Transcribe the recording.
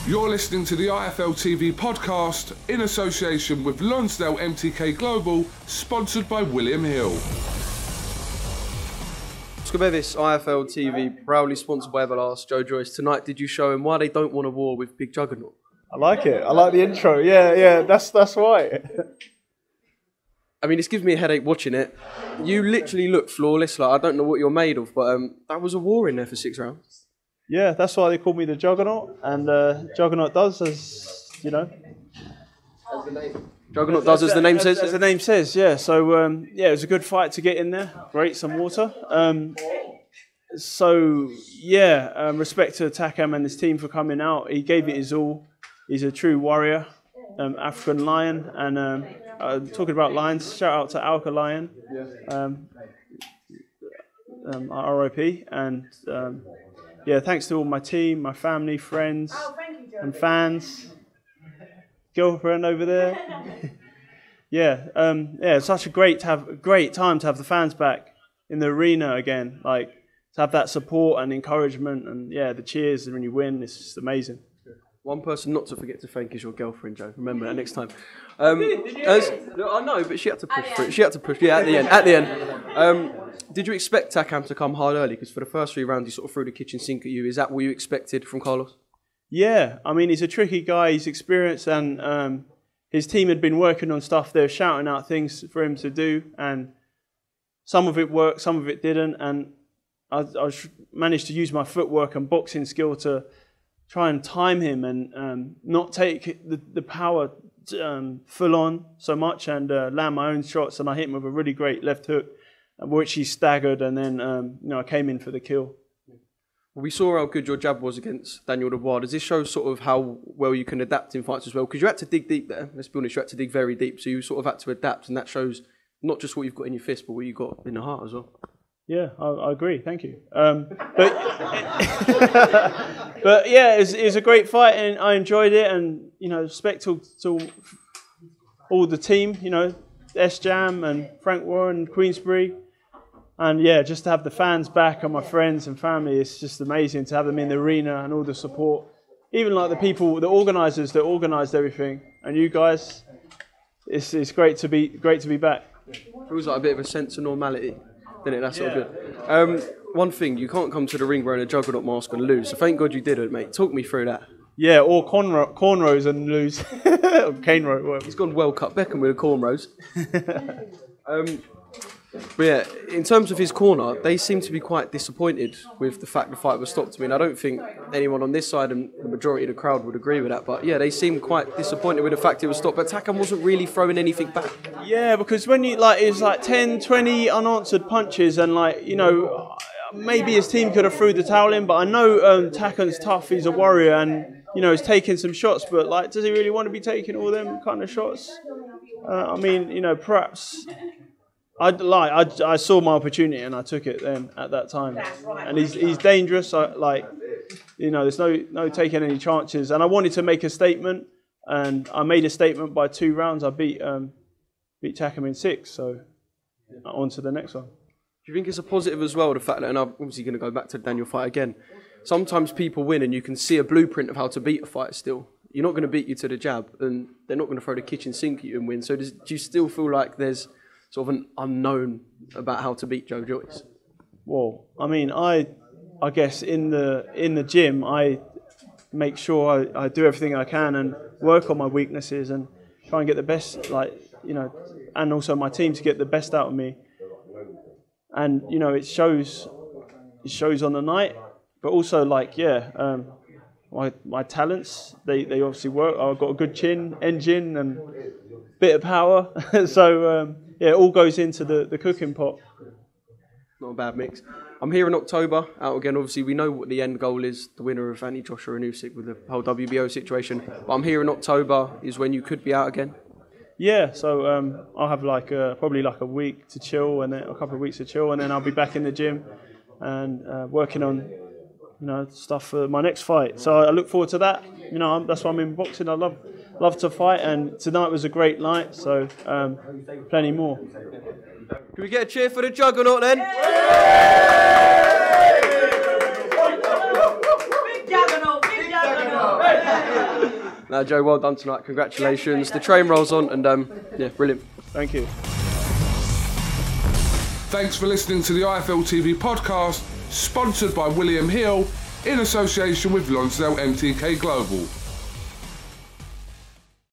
You're listening to the IFL TV podcast in association with Lonsdale MTK Global, sponsored by William Hill. Scobevis, IFL TV, proudly sponsored by Everlast, Joe Joyce. Tonight, did you show him why they don't want a war with Big Juggernaut? I like it. I like the intro. Yeah, that's right. I mean, this gives me a headache watching it. You literally look flawless. Like, I don't know what you're made of, but that was a war in there for 6 rounds. Yeah, that's why they call me the Juggernaut, and Juggernaut does as, you know. As the name. Juggernaut does as the name says? As the name says, yeah. So, it was a good fight to get in there. Great, some water. Respect to Takam and his team for coming out. He gave it his all. He's a true warrior, African lion. And talking about lions, shout out to Alka Lion, RIP. And thanks to all my team, my family, friends, and fans. Girlfriend over there. It's such a great time to have the fans back in the arena again. Like, to have that support and encouragement, and the cheers when you win. It's just amazing. One person not to forget to thank is your girlfriend, Joe. Remember that next time. I know, but she had to push for it. She had to push. Yeah, at the end. Did you expect Takam to come hard early? Because for the first 3 rounds, he sort of threw the kitchen sink at you. Is that what you expected from Carlos? Yeah, I mean, he's a tricky guy. He's experienced, and his team had been working on stuff. They were shouting out things for him to do, and some of it worked, some of it didn't. And I managed to use my footwork and boxing skill to try and time him and not take the power full on so much, and land my own shots. And I hit him with a really great left hook, which he staggered, and then I came in for the kill. Well, we saw how good your jab was against Daniel Dubois. Does this show sort of how well you can adapt in fights as well? Because you had to dig deep there. Let's be honest, you had to dig very deep. So you sort of had to adapt, and that shows not just what you've got in your fist, but what you've got in the heart as well. Yeah, I agree. Thank you. But it was a great fight, and I enjoyed it. And respect to all the team. S-Jam and Frank Warren, Queensbury. And just to have the fans back and my friends and family, it's just amazing to have them in the arena and all the support. Even like the people, the organisers that organised everything, and you guys, it's great to be back. Feels like a bit of a sense of normality, doesn't it? That's all good. One thing, you can't come to the ring wearing a Juggernaut mask and lose. So thank God you did it, mate. Talk me through that. Yeah, or cornrows and lose. Or cane row. He's gone well cut Beckham with the cornrows. But in terms of his corner, they seem to be quite disappointed with the fact the fight was stopped. I mean, I don't think anyone on this side and the majority of the crowd would agree with that. But they seem quite disappointed with the fact it was stopped. But Takam wasn't really throwing anything back. Yeah, because when it was 10, 20 unanswered punches, and maybe his team could have threw the towel in. But I know Takam's tough. He's a warrior, and he's taking some shots. But does he really want to be taking all them kind of shots? Perhaps. I saw my opportunity and I took it then at that time. And he's dangerous. There's no taking any chances. And I wanted to make a statement, and I made a statement by 2 rounds. I beat Takam in 6. So on to the next one. Do you think it's a positive as well, the fact that, and I'm obviously going to go back to the Daniel fight again, sometimes people win and you can see a blueprint of how to beat a fight still. You're not going to beat you to the jab, and they're not going to throw the kitchen sink at you and win. So do you still feel like there's sort of an unknown about how to beat Joe Joyce? Well, I guess in the gym, I make sure I do everything I can and work on my weaknesses and try and get the best, and also my team to get the best out of me. And it shows on the night, but also my talents, they obviously work. I've got a good engine, and bit of power. So it all goes into the cooking pot. Not a bad mix. I'm here in October, out again. Obviously, we know what the end goal is, the winner of Anthony Joshua and Usyk with the whole WBO situation. But I'm here in October is when you could be out again. Yeah, so I'll have probably a week to chill, and then a couple of weeks to chill, and then I'll be back in the gym and working on stuff for my next fight. So I look forward to that. That's why I'm in boxing. I love to fight, and tonight was a great night. So plenty more. Can we get a cheer for the Juggernaut then? Big Juggernaut, big Juggernaut. Now, Joe, well done tonight. Congratulations. The train rolls on, and yeah, brilliant. Thank you. Thanks for listening to the IFL TV podcast, sponsored by William Hill in association with Lonsdale MTK Global.